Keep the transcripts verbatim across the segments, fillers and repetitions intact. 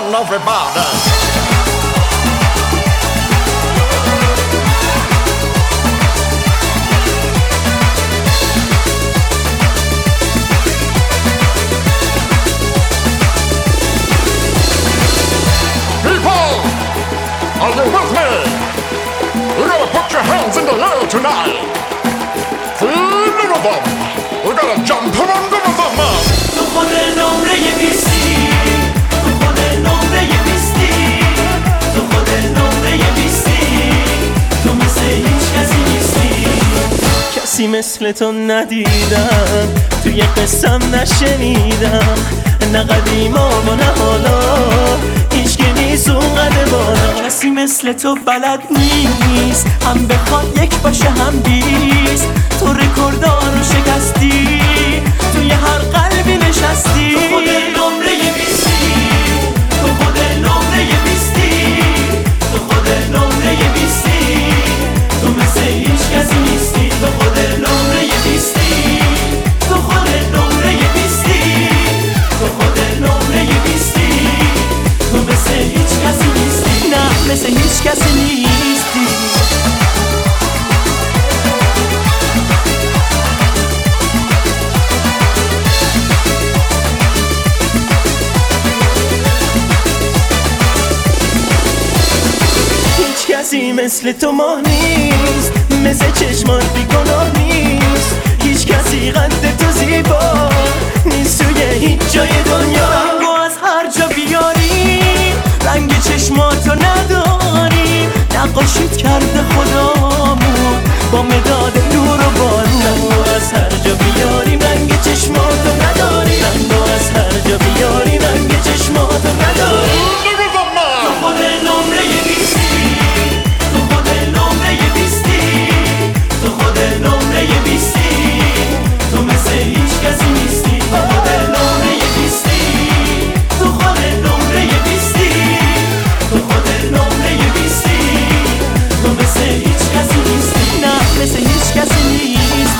on everybody. Are you with me? We're gonna put your hands in the air tonight. Feel the rhythm. We're gonna jump around the rhythm. تو خود نمره بیستی، تو خود نمره بیستی، تو خود نمره بیستی، تو مثل هیچ کسی نیستی. کسی مثل تو ندیدم، توی قصم نشنیدم، نه قدیما و نه حالا هیچ که نیست اونقدر بالا. کسی مثل تو بلد نیست، هم بخواد یک باشه هم بیست. تو رکوردار رو شکستی، توی هر قلبی نشستی. تو خود نمره بیستی، تو خود نمره بیستی، تو خود نمره بیستی، تو مثل هیچ کسی نیستی. تو خود نمره بیستی، تو خود نمره بیستی، تو خود نمره بیستی، تو مثل هیچ کسی نیستی. نه مثل هیچ کسی نیستی. کسی مثل تو ماه نیست، مثل چشمات بیگناه نیست. هیچ کسی قد تو زیبا نیست توی هیچ جای دنیا. رنگو از هر جا بیاری، رنگ چشماتو نداری. نقاشیت کرده خدامون با مداد نور و بارون. رنگو از هر جا بیاری، رنگ چشماتو نداری. رنگو از هر جا بیاری، رنگ چشماتو نداری. تو خود نمره بیستی، تو خود نمره بیستی، تو خود نمره بیستی، تو مثل هیچ کسی نیستی. تو خود نمره بیستی، تو خود نمره بیستی، تو خود نمره بیستی، تو مثل هیچ کسی نیستی. نه مثل هیچ کسی نیستی.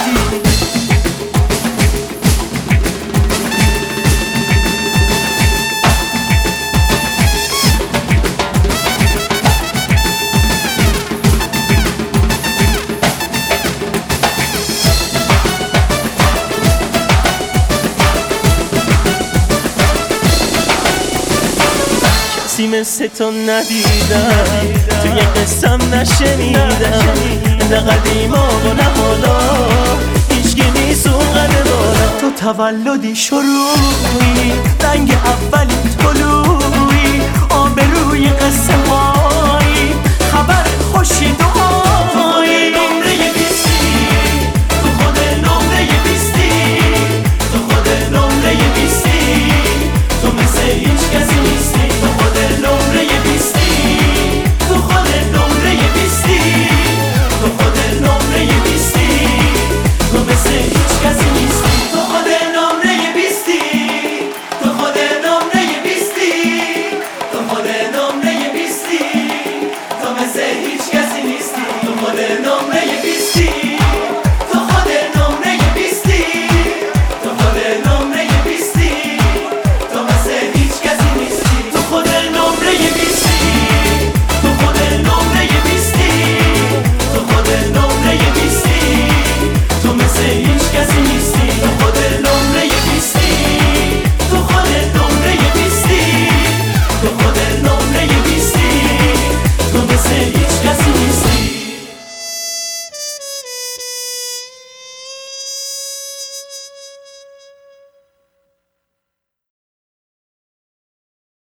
کسی مثل تو ندیدم، توی قصم نشنیدم، نه قدیما و نه حالا هیچ که نیست اونقدر بالا. تو تولدی شروعی، رنگ اولی طلوعی، آبروی قصه هایی، خبر خوشی دعایی.